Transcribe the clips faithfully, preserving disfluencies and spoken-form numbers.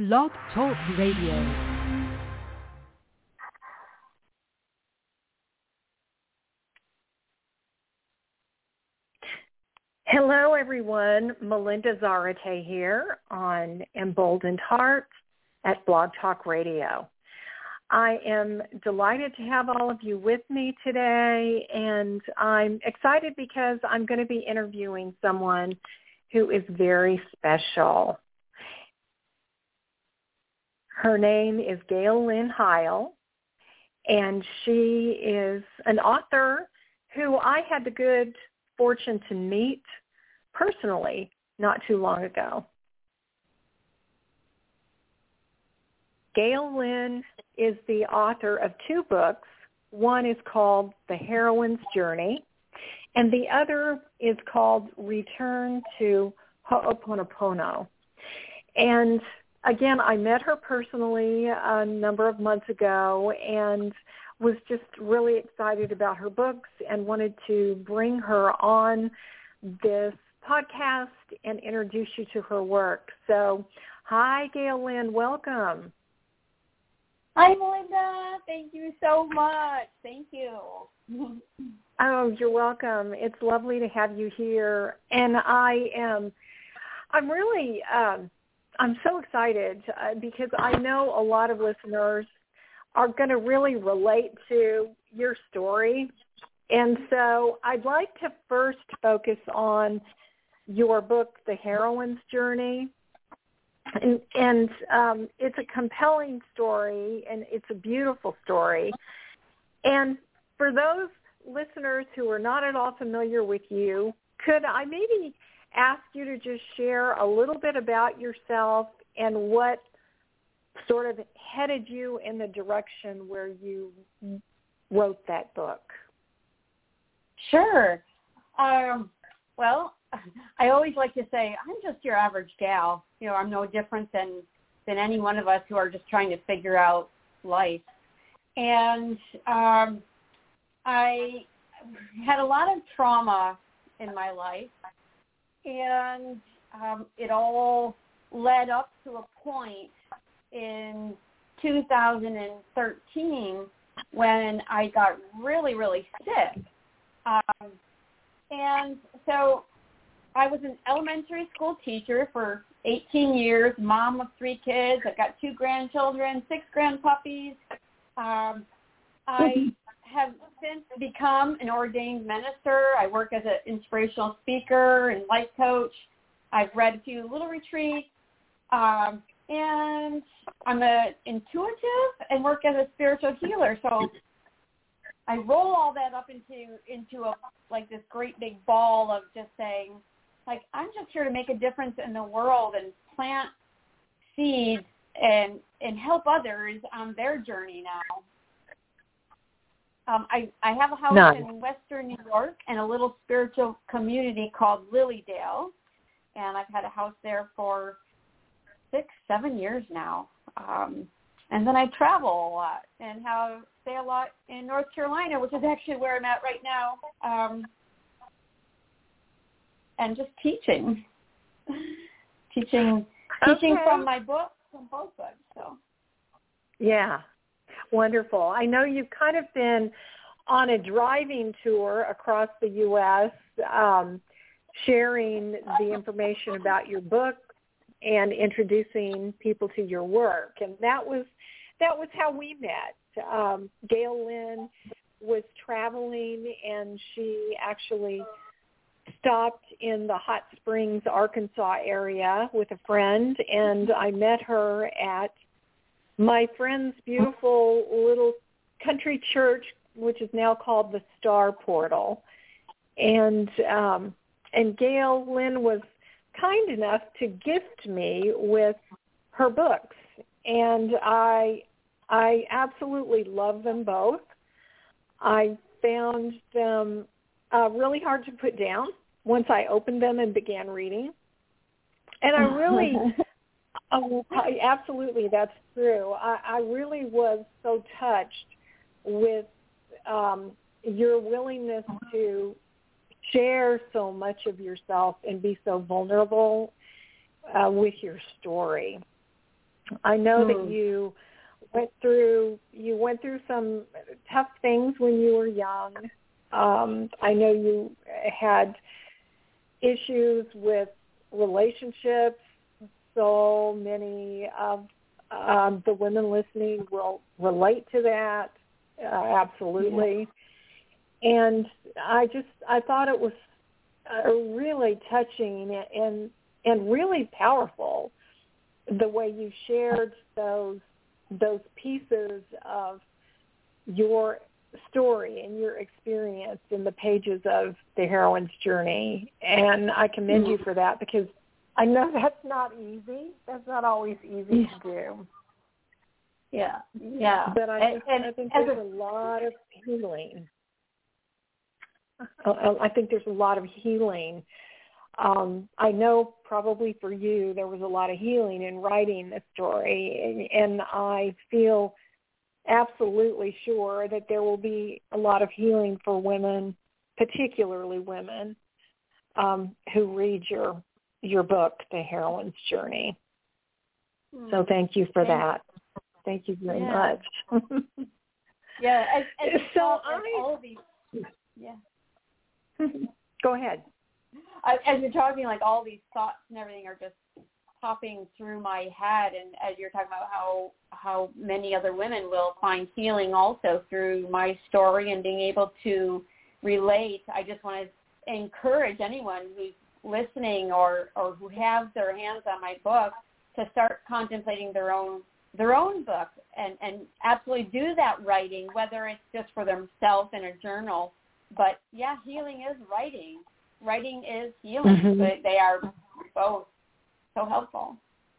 Blog Talk Radio. Hello, everyone. Melinda Zarate here on Emboldened Hearts at Blog Talk Radio. I am delighted to have all of you with me today, and I'm excited because I'm going to be interviewing someone who is very special. Her name is Gail Lynn Heil, and she is an author who I had the good fortune to meet personally not too long ago. Gail Lynn is the author of two books. One is called The Heroine's Journey, and the other is called Return to Ho'oponopono. And again, I met her personally a number of months ago and was just really excited about her books and wanted to bring her on this podcast and introduce you to her work. So, hi, Gail Lynn. Welcome. Hi, Melinda. Thank you so much. Thank you. Oh, you're welcome. It's lovely to have you here. And I am, I'm really, um, I'm so excited uh, because I know a lot of listeners are going to really relate to your story. And so I'd like to first focus on your book, The Heroine's Journey. And, and um, it's a compelling story, and it's a beautiful story. And for those listeners who are not at all familiar with you, could I maybe ask you to just share a little bit about yourself and what sort of headed you in the direction where you wrote that book? Sure. Um, well, I always like to say I'm just your average gal. You know, I'm no different than, than any one of us who are just trying to figure out life. And um, I had a lot of trauma in my life, and um, it all led up to a point in two thousand thirteen when I got really, really sick. Um, and so I was an elementary school teacher for eighteen years, mom of three kids. I've got two grandchildren, six grandpuppies. Um, I have since become an ordained minister. I work as an inspirational speaker and life coach. I've read a few little retreats. Um, and I'm an intuitive and work as a spiritual healer. So I roll all that up into into a like this great big ball of just saying, like, I'm just here to make a difference in the world and plant seeds and and help others on their journey now. Um, I, I have a house None. in Western New York and a little spiritual community called Lilydale, and I've had a house there for six, seven years now. Um, and then I travel a lot and have stay a lot in North Carolina, which is actually where I'm at right now, um, and just teaching, teaching, okay. teaching from my book, from both books. So, yeah, wonderful. I know you've kind of been on a driving tour across the U S, um, sharing the information about your book and introducing people to your work. And that was that was how we met. Um, Gail Lynn was traveling, and she actually stopped in the Hot Springs, Arkansas area with a friend, and I met her at my friend's beautiful little country church, which is now called the Star Portal. And um, and Gail Lynn was kind enough to gift me with her books, and I I absolutely love them both. I found them uh, really hard to put down once I opened them and began reading, and I really, oh, I, absolutely, that's true. I, I really was so touched with um, your willingness to share so much of yourself and be so vulnerable uh, with your story. I know hmm. that you went through you went through some tough things when you were young. Um, I know you had issues with relationships. So many of um, the women listening will relate to that, uh, absolutely. Yeah. And I just I thought it was uh, really touching and and really powerful the way you shared those those pieces of your story and your experience in the pages of The Heroine's Journey. And I commend you for that, because I know that's not easy. That's not always easy to do. Yeah, yeah. But I, and, and, I think and there's a lot of healing. I think there's a lot of healing. Um, I know probably for you there was a lot of healing in writing this story, and, and I feel absolutely sure that there will be a lot of healing for women, particularly women, um, who read your your book, The Heroine's Journey. Mm. So thank you for that. Thank you very yeah. much. yeah, as, as so I, I, all these, yeah. Go ahead. As you're talking, like all these thoughts and everything are just popping through my head, and as you're talking about how how many other women will find healing also through my story and being able to relate, I just want to encourage anyone who's listening or, or who has their hands on my book to start contemplating their own their own book and, and absolutely do that writing, whether it's just for themselves in a journal. But, yeah, healing is writing. Writing is healing. Mm-hmm. But they are both so helpful.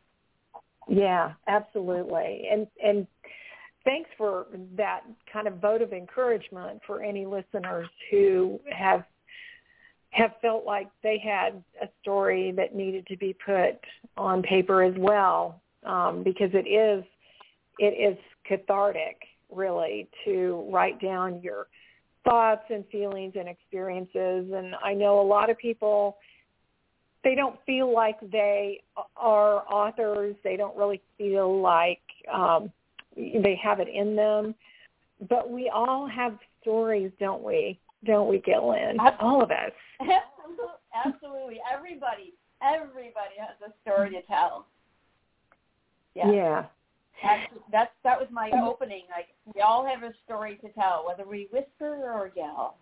Yeah, absolutely. And and thanks for that kind of vote of encouragement for any listeners who have have felt like they had a story that needed to be put on paper as well, um, because it is it is cathartic, really, to write down your thoughts and feelings and experiences. And I know a lot of people, they don't feel like they are authors. They don't really feel like um, they have it in them. But we all have stories, don't we? Don't we, Gillian? All of us. Absolutely. Everybody. Everybody has a story to tell. Yeah. Yeah. That's, that's that was my opening. Like, we all have a story to tell, whether we whisper or yell.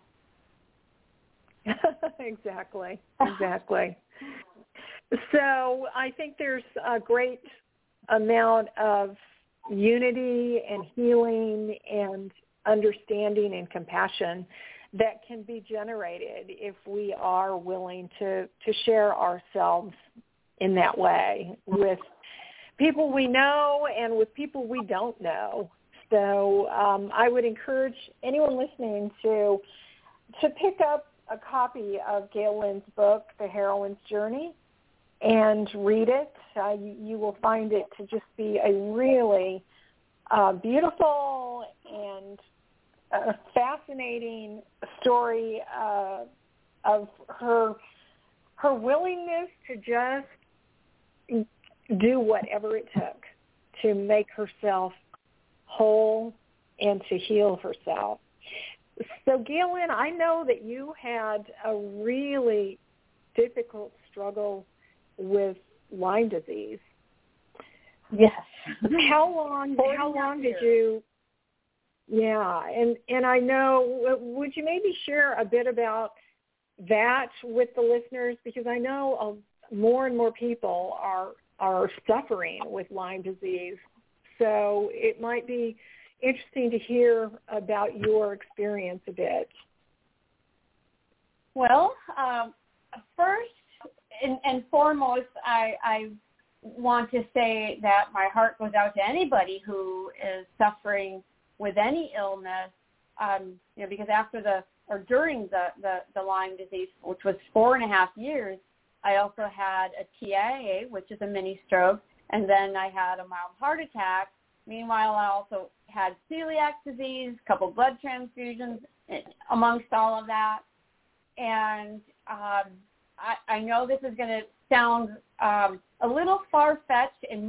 Exactly. Exactly. So I think there's a great amount of unity and healing and understanding and compassion that can be generated if we are willing to, to share ourselves in that way with people we know and with people we don't know. So um, I would encourage anyone listening to to pick up a copy of Gail Lynn's book, The Heroine's Journey, and read it. Uh, you, you will find it to just be a really uh, beautiful and uh, fascinating story uh, of her her willingness to just do whatever it took to make herself whole and to heal herself. So, Gail-Lynn, I know that you had a really difficult struggle with Lyme disease. Yes. How long? How long did you? Yeah, and and I know. Would you maybe share a bit about that with the listeners, because I know uh, more and more people are are suffering with Lyme disease. So it might be interesting to hear about your experience a bit. Well, um, first and, and foremost, I, I want to say that my heart goes out to anybody who is suffering with any illness, um, you know, because after the, or during the, the, the Lyme disease, which was four and a half years, I also had a T I A, which is a mini stroke, and then I had a mild heart attack. Meanwhile, I also had celiac disease, a couple blood transfusions amongst all of that. And um, I, I know this is going to sound um, a little far-fetched and might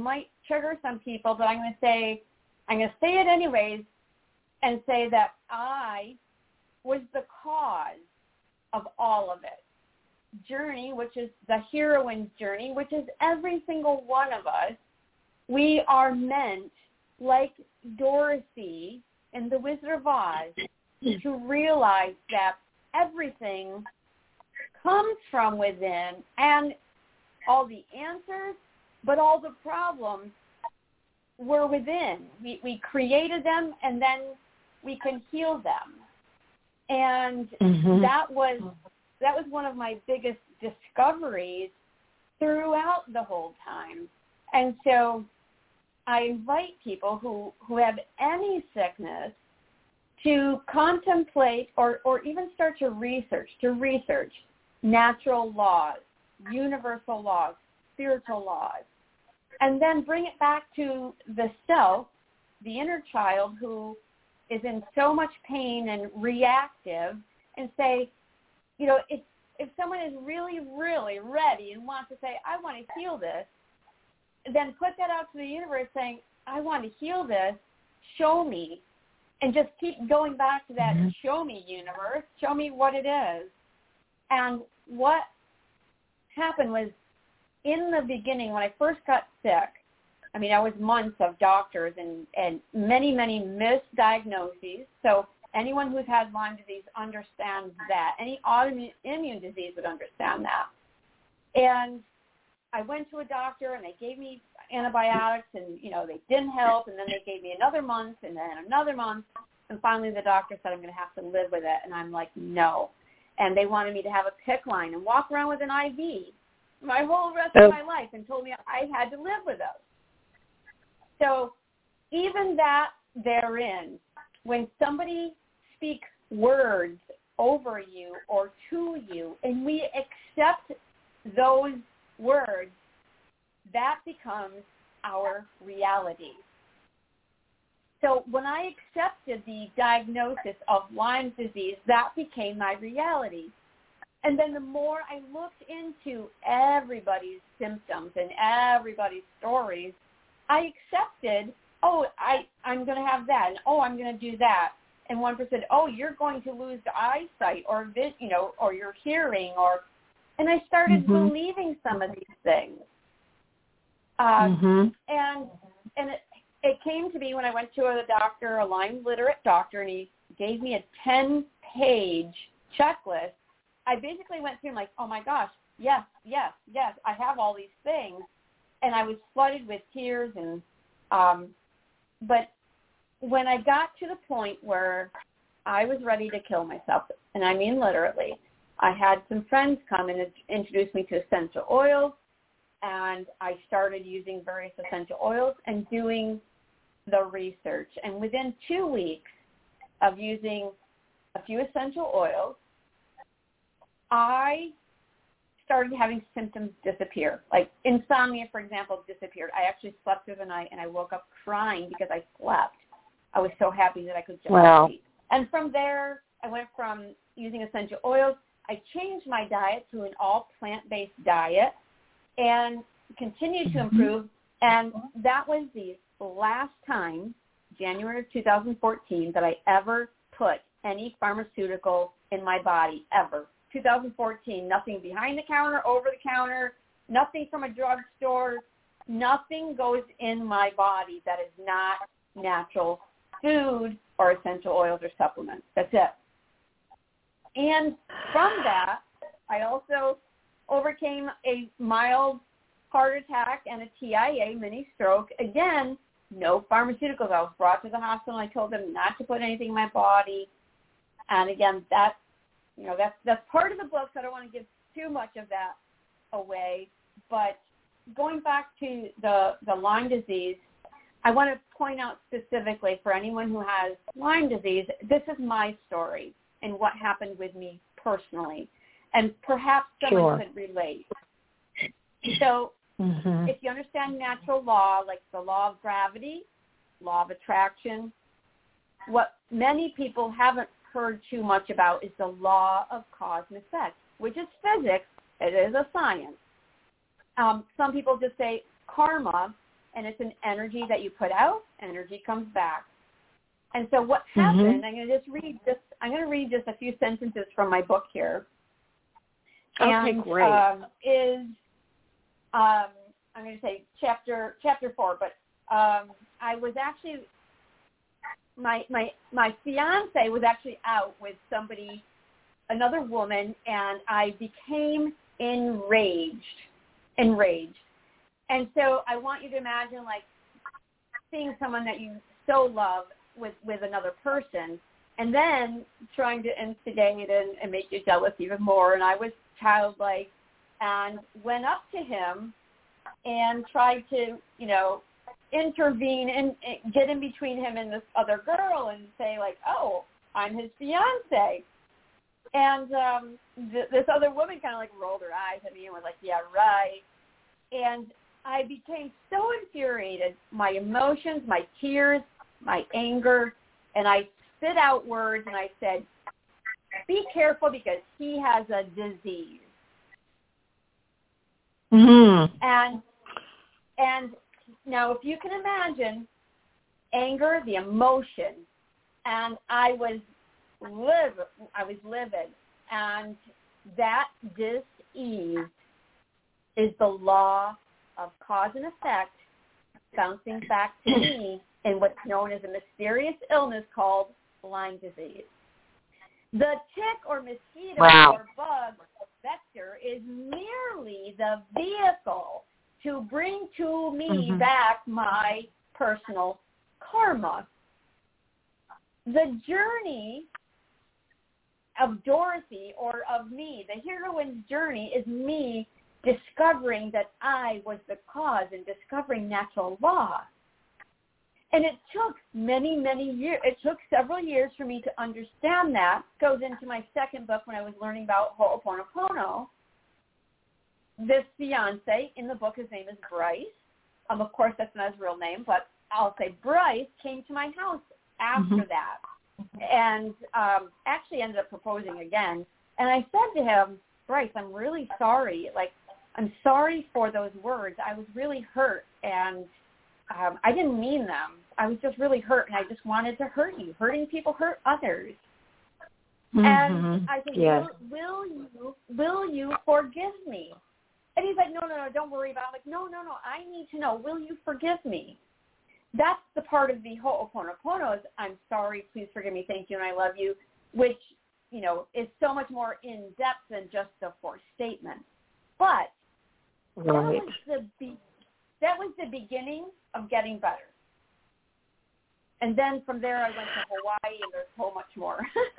trigger some people, but I'm going to say, I'm going to say it anyways and say that I was the cause of all of it. Journey, which is the heroine's journey, which is every single one of us, we are meant, like Dorothy in The Wizard of Oz, to realize that everything comes from within, and all the answers, but all the problems were within. We, we created them, and then we can heal them. And mm-hmm. that was that was one of my biggest discoveries throughout the whole time. And so I invite people who, who have any sickness to contemplate or, or even start to research, to research natural laws, universal laws, spiritual laws, and then bring it back to the self, the inner child who is in so much pain and reactive, and say, you know, if, if someone is really, really ready and wants to say, I want to heal this, then put that out to the universe saying, I want to heal this, show me, and just keep going back to that mm-hmm. show me universe, show me what it is. And what happened was, in the beginning, when I first got sick, I mean, I was months of doctors and, and many, many misdiagnoses. So anyone who's had Lyme disease understands that. Any autoimmune disease would understand that. And I went to a doctor, and they gave me antibiotics, and, you know, they didn't help, and then they gave me another month, and then another month, and finally the doctor said I'm going to have to live with it, and I'm like, no. And they wanted me to have a PICC line and walk around with an I V my whole rest oh. of my life, and told me I had to live with those. So even that therein, when somebody speaks words over you or to you, and we accept those words, that becomes our reality. So when I accepted the diagnosis of Lyme disease, that became my reality. And then the more I looked into everybody's symptoms and everybody's stories, I accepted, oh, I, I'm going to have that, and oh, I'm going to do that. And one person said, oh, you're going to lose the eyesight or, you know, or your hearing, or, and I started mm-hmm. believing some of these things. Uh, mm-hmm. And and it, it came to me when I went to a doctor, a Lyme literate doctor, and he gave me a ten-page checklist. I basically went through and like, oh, my gosh, yes, yes, yes, I have all these things. And I was flooded with tears. And um, but when I got to the point where I was ready to kill myself, and I mean literally, I had some friends come and introduce me to essential oils, and I started using various essential oils and doing the research. And within two weeks of using a few essential oils, I started having symptoms disappear. Like insomnia, for example, disappeared. I actually slept through the night, and I woke up crying because I slept. I was so happy that I could just wow. sleep. And from there, I went from using essential oils. I changed my diet to an all plant-based diet and continued to improve. And that was the last time, January of two thousand fourteen, that I ever put any pharmaceutical in my body, ever. two thousand fourteen, nothing behind the counter, over the counter, nothing from a drugstore, nothing goes in my body that is not natural food or essential oils or supplements. That's it. And from that, I also overcame a mild heart attack and a T I A, mini stroke. Again, no pharmaceuticals. I was brought to the hospital. I told them not to put anything in my body. And again, that, you know, that's, that's part of the book, so I don't want to give too much of that away. But going back to the, the Lyme disease, I want to point out specifically for anyone who has Lyme disease, this is my story and what happened with me personally. And perhaps someone sure. could relate. So mm-hmm. if you understand natural law, like the law of gravity, law of attraction, what many people haven't heard too much about is the law of cause and effect, which is physics. It is a science. Um, some people just say karma and it's an energy that you put out, energy comes back. And so what happened, mm-hmm. I'm going to just read just, I'm going to read just a few sentences from my book here. Okay, and, great. Um, is, um, I'm going to say chapter, chapter four, but um, I was actually, my, my, my fiance was actually out with somebody, another woman, and I became enraged, enraged. And so I want you to imagine like seeing someone that you so love with, with another person, and then trying to instigate and, and make you jealous even more. And I was childlike and went up to him and tried to, you know, intervene and, and get in between him and this other girl and say like, oh, I'm his fiance. And um, th- this other woman kind of like rolled her eyes at me and was like, yeah, right. And I became so infuriated, my emotions, my tears, my anger, and I spit out words and I said, be careful because he has a disease. Mm-hmm. And and now if you can imagine anger, the emotion, and I was livid, I was livid, and that dis-ease is the law of cause and effect bouncing back to me in what's known as a mysterious illness called Lyme disease. The tick or mosquito wow. or bug or vector is merely the vehicle to bring to me mm-hmm. back my personal karma. The journey of Dorothy or of me, the heroine's journey, is me discovering that I was the cause and discovering natural law. And it took many, many years. It took several years for me to understand that. It goes into my second book when I was learning about Ho'oponopono. This fiance in the book, his name is Bryce. Um, of course, that's not his real name, but I'll say Bryce came to my house after mm-hmm. that and um, actually ended up proposing again. And I said to him, Bryce, I'm really sorry. Like, I'm sorry for those words. I was really hurt, and um, I didn't mean them. I was just really hurt, and I just wanted to hurt you. Hurting people hurt others. Mm-hmm. And I said, yes. will, will you will you forgive me? And he's like, no, no, no, don't worry about it. I'm like, no, no, no, I need to know, will you forgive me? That's the part of the Ho'oponopono is, I'm sorry, please forgive me, thank you, and I love you, which, you know, is so much more in-depth than just the four statements. But right. that was the be- that was the beginning of getting better. And then from there I went to Hawaii, and there's so much more.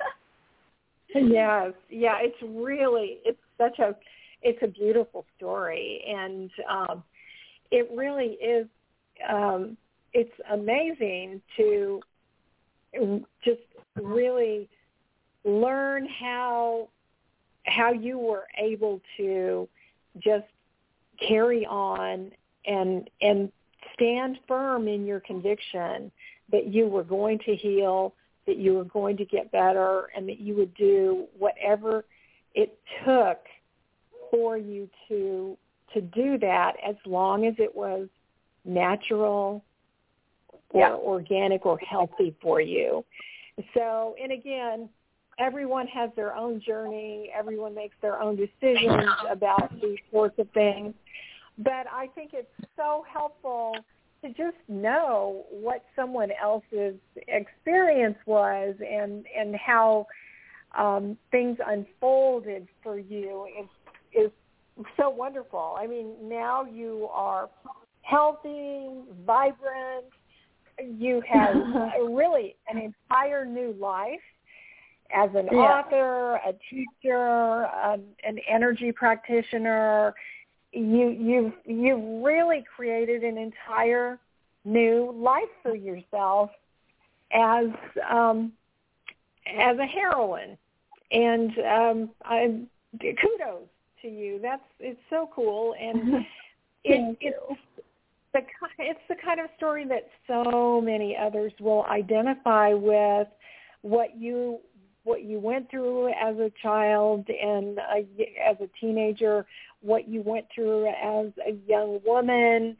Yes, yeah, it's really, it's such a, it's a beautiful story, and um, it really is, um, it's amazing to just really learn how how you were able to just carry on and and stand firm in your conviction that you were going to heal, that you were going to get better, and that you would do whatever it took for you to to do that, as long as it was natural or yeah. organic or healthy for you. So, and again, everyone has their own journey. Everyone makes their own decisions about these sorts of things. But I think it's so helpful to just know what someone else's experience was and, and how um, things unfolded for you is, is so wonderful. I mean, now you are healthy, vibrant. You have really an entire new life as an yeah. author, a teacher, um, an energy practitioner. You, you've, you've really created an entire new life for yourself as um, as a heroine. And um, I, kudos to you. That's it's so cool, and it, it's the it's the kind of story that so many others will identify with. What you what you went through as a child and a, as a teenager, what you went through as a young woman,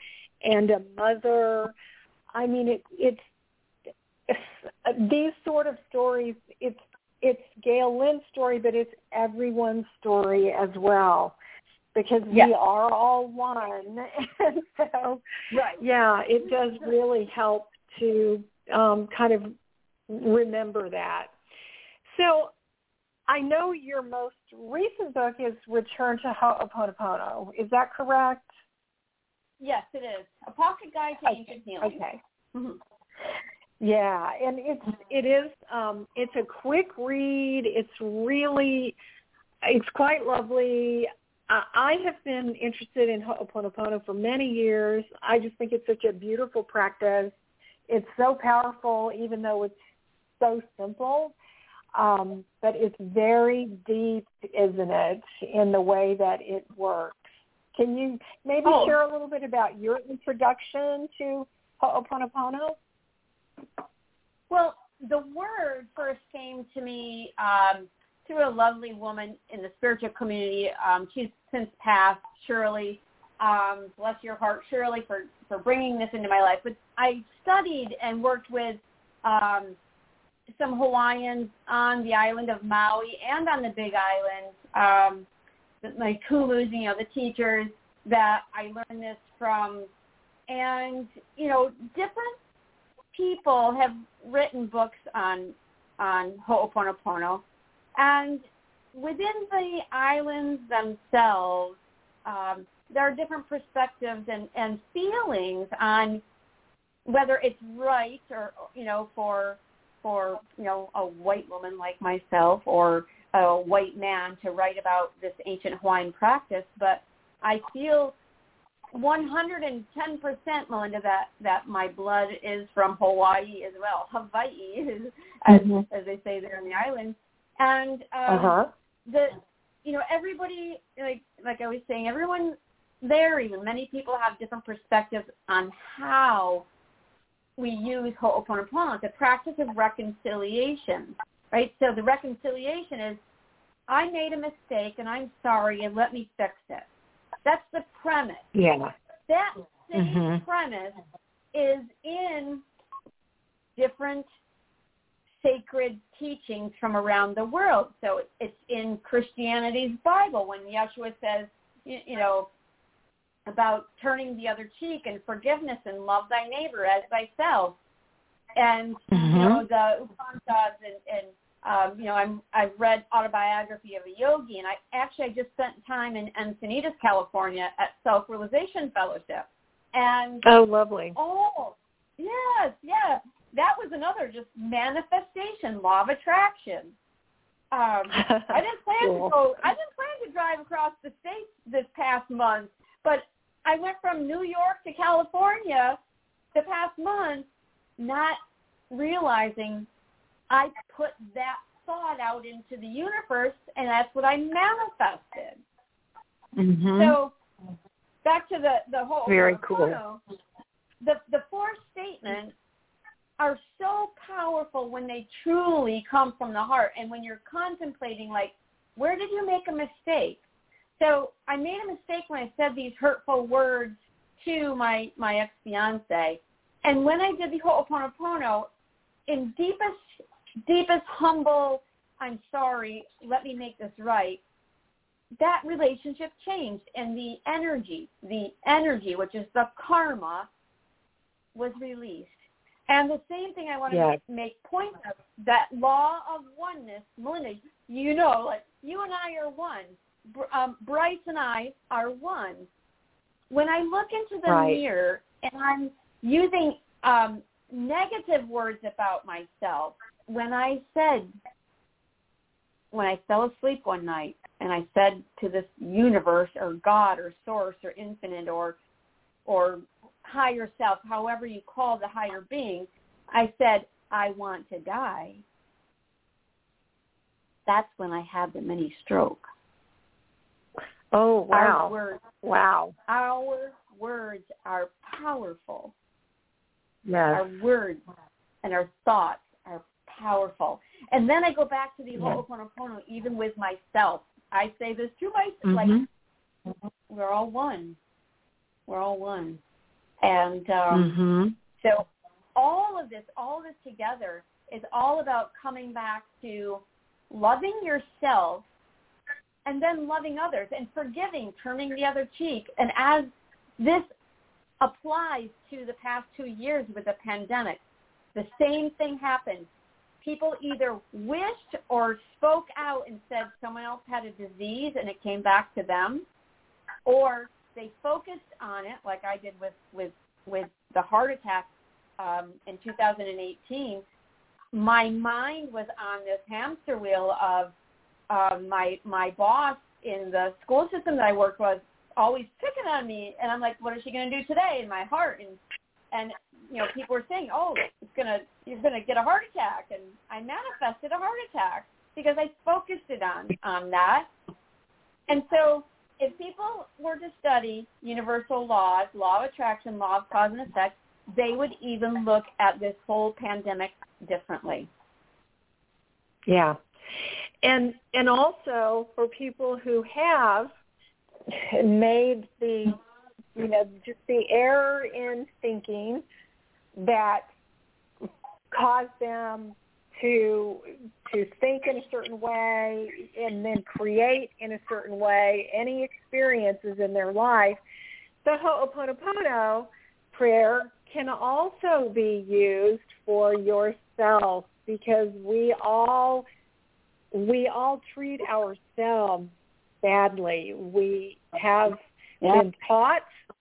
and a mother. I mean, it, it's, it's these sort of stories. It's it's Gail Lynn's story, but it's everyone's story as well, because yes. we are all one. And so, right. yeah, it does really help to um, kind of remember that. So I know your most recent book is Return to Ho'oponopono. Is that correct? Yes, it is. A Pocket Guide to Ancient Healing. Okay. Mm-hmm. Yeah, and it's it is um, it's a quick read. It's really it's quite lovely. Uh, I have been interested in Ho'oponopono for many years. I just think it's such a beautiful practice. It's so powerful, even though it's so simple. Um, but it's very deep, isn't it, in the way that it works. Can you maybe oh. share a little bit about your introduction to Ho'oponopono? Well, the word first came to me um, through a lovely woman in the spiritual community. Um, she's since passed, Shirley. Um, bless your heart, Shirley, for, for bringing this into my life. But I studied and worked with um, some Hawaiians on the island of Maui and on the Big Island, um, my Kulus, you know, the teachers that I learned this from. And, you know, different people have written books on on Ho'oponopono. And within the islands themselves, um, there are different perspectives and, and feelings on whether it's right or, you know, for for, you know, a white woman like myself or a white man to write about this ancient Hawaiian practice. But I feel one hundred ten percent, Melinda, that, that my blood is from Hawaii as well. Hawaii, as, mm-hmm. as they say there in the islands. And um, uh-huh. the, you know, everybody, like like I was saying, everyone there, even many people have different perspectives on how we use Ho'oponopono, the practice of reconciliation, right? So the reconciliation is, I made a mistake and I'm sorry and let me fix it. That's the premise. Yeah. That same mm-hmm. premise is in different sacred teachings from around the world. So it's in Christianity's Bible when Yeshua says, you, you know, about turning the other cheek and forgiveness and love thy neighbor as thyself. And, mm-hmm. you know, the Upanishads and, and um, you know, I'm, I've read Autobiography of a Yogi, and I actually I just spent time in Encinitas, California at Self-Realization Fellowship. And oh, lovely. Oh, yes, yeah. That was another just manifestation, law of attraction. Um, I didn't plan cool. to go. I didn't plan to drive across the states this past month, but I went from New York to California the past month, not realizing I put that thought out into the universe, and that's what I manifested. Mm-hmm. So back to the the whole very cool. The the four statements are so powerful when they truly come from the heart, and when you're contemplating, like, where did you make a mistake? So I made a mistake when I said these hurtful words to my, my ex-fiance. And when I did the Ho'oponopono, in deepest, deepest humble, I'm sorry, let me make this right, that relationship changed. And the energy, the energy, which is the karma, was released. And the same thing I want to yes. make point of, that law of oneness, Melinda, you know, like, you and I are one. Um, Bryce and I are one. When I look into the right. mirror and I'm using um, negative words about myself, when I said, when I fell asleep one night and I said to this universe or God or source or infinite or or higher self, however you call the higher being, I said, I want to die. That's when I had the mini stroke. Oh, wow. Our words, wow. Our words are powerful. Yes. Our words and our thoughts are powerful. And then I go back to the yes. Ho'oponopono, even with myself. I say this to myself, mm-hmm. like, we're all one. We're all one. And um, mm-hmm. so all of this, all of this together is all about coming back to loving yourself and then loving others and forgiving, turning the other cheek. And as this applies to the past two years with the pandemic, the same thing happened. People either wished or spoke out and said someone else had a disease and it came back to them, or they focused on it, like I did with, with, with the heart attack um, in two thousand eighteen. My mind was on this hamster wheel of uh, my my boss in the school system that I worked with always picking on me, and I'm like, what is she going to do today? In my heart, and and you know, people were saying, oh, it's gonna you're gonna get a heart attack, and I manifested a heart attack because I focused it on on that. And so, if people were to study universal laws, law of attraction, law of cause and effect, they would even look at this whole pandemic differently. Yeah. And and also for people who have made the, you know, just the error in thinking that caused them to to think in a certain way and then create in a certain way any experiences in their life, the Ho'oponopono prayer can also be used for yourself, because we all we all treat ourselves badly. We have yeah. been taught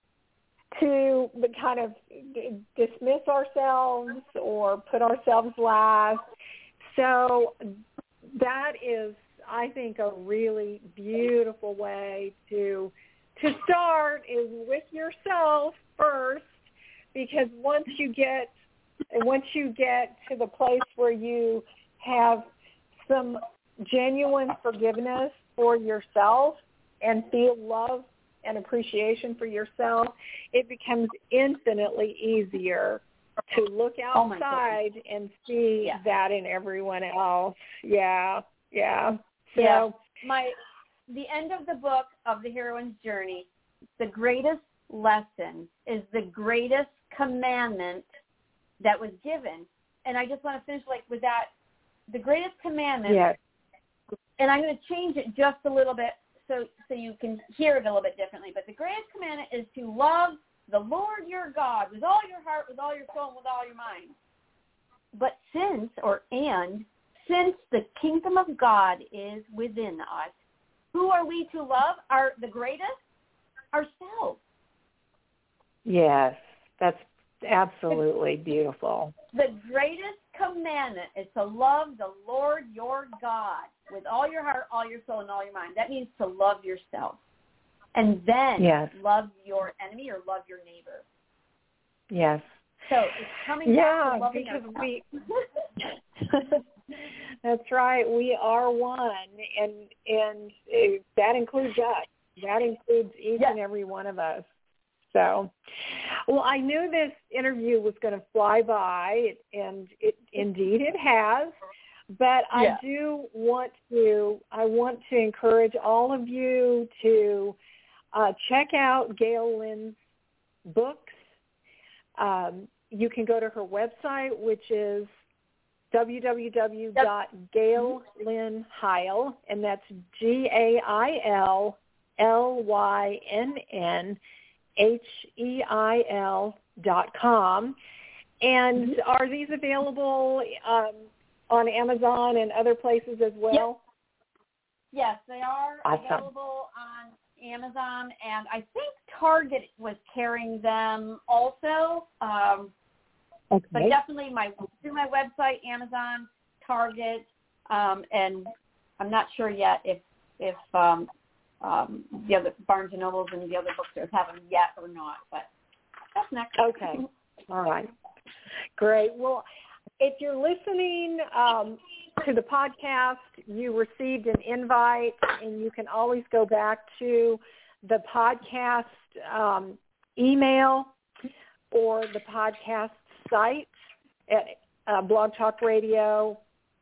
to kind of dismiss ourselves or put ourselves last. So that is, I think, a really beautiful way to to start is with yourself first. Because once you get once you get to the place where you have some genuine forgiveness for yourself and feel love and appreciation for yourself, it becomes infinitely easier to look outside oh and see yeah. that in everyone else. Yeah, yeah. So yeah. My the end of the book of The Heroine's Journey, the greatest lesson is the greatest commandment that was given. And I just want to finish like with that, the greatest commandment, yes. and I'm going to change it just a little bit so so you can hear it a little bit differently. But the greatest commandment is to love the Lord your God with all your heart, with all your soul, and with all your mind. But since, or and, since the kingdom of God is within us, who are we to love? Are the greatest? Ourselves. Yes, that's absolutely beautiful. The greatest commandment is to love the Lord your God with all your heart, all your soul, and all your mind. That means to love yourself. And then yes. love your enemy or love your neighbor. Yes. So it's coming yeah, back to loving because ourselves. we that's right. We are one, and and uh, that includes us. That includes each yes. and every one of us. So, well, I knew this interview was going to fly by, and it indeed it has. But I yeah. do want to, I want to encourage all of you to uh, check out Gail Lynn's books. Um, you can go to her website, which is w w w dot gail lynn heil, and that's G A I L L Y N N H E I L dot com. And mm-hmm. are these available um, on Amazon and other places as well? Yes, yes they are awesome. available on Amazon, and I think Target was carrying them also. Um, okay. But definitely my through my website, Amazon, Target, um, and I'm not sure yet if if um, um, the other Barnes and Nobles and the other bookstores have them yet or not. But that's next. Okay. All right. Great. Well, if you're listening um, to the podcast, you received an invite, and you can always go back to the podcast um, email or the podcast site at uh, Blog Talk Radio.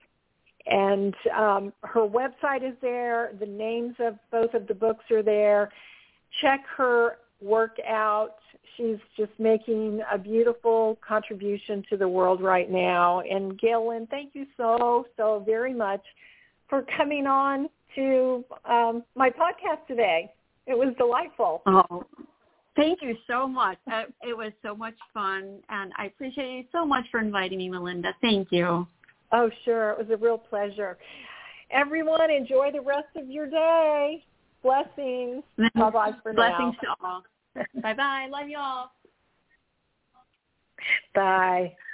And um, her website is there. The names of both of the books are there. Check her work out. she's just making a beautiful contribution to the world right now. And Gail Lynn, thank you so, so very much for coming on to um, my podcast today. It was delightful. Oh, thank you so much. Uh, it was so much fun, and I appreciate you so much for inviting me, Melinda. Thank you. Oh, sure. It was a real pleasure. Everyone, enjoy the rest of your day. Blessings. Bye-bye for Blessings now. to all. Bye-bye. Love you all. Bye.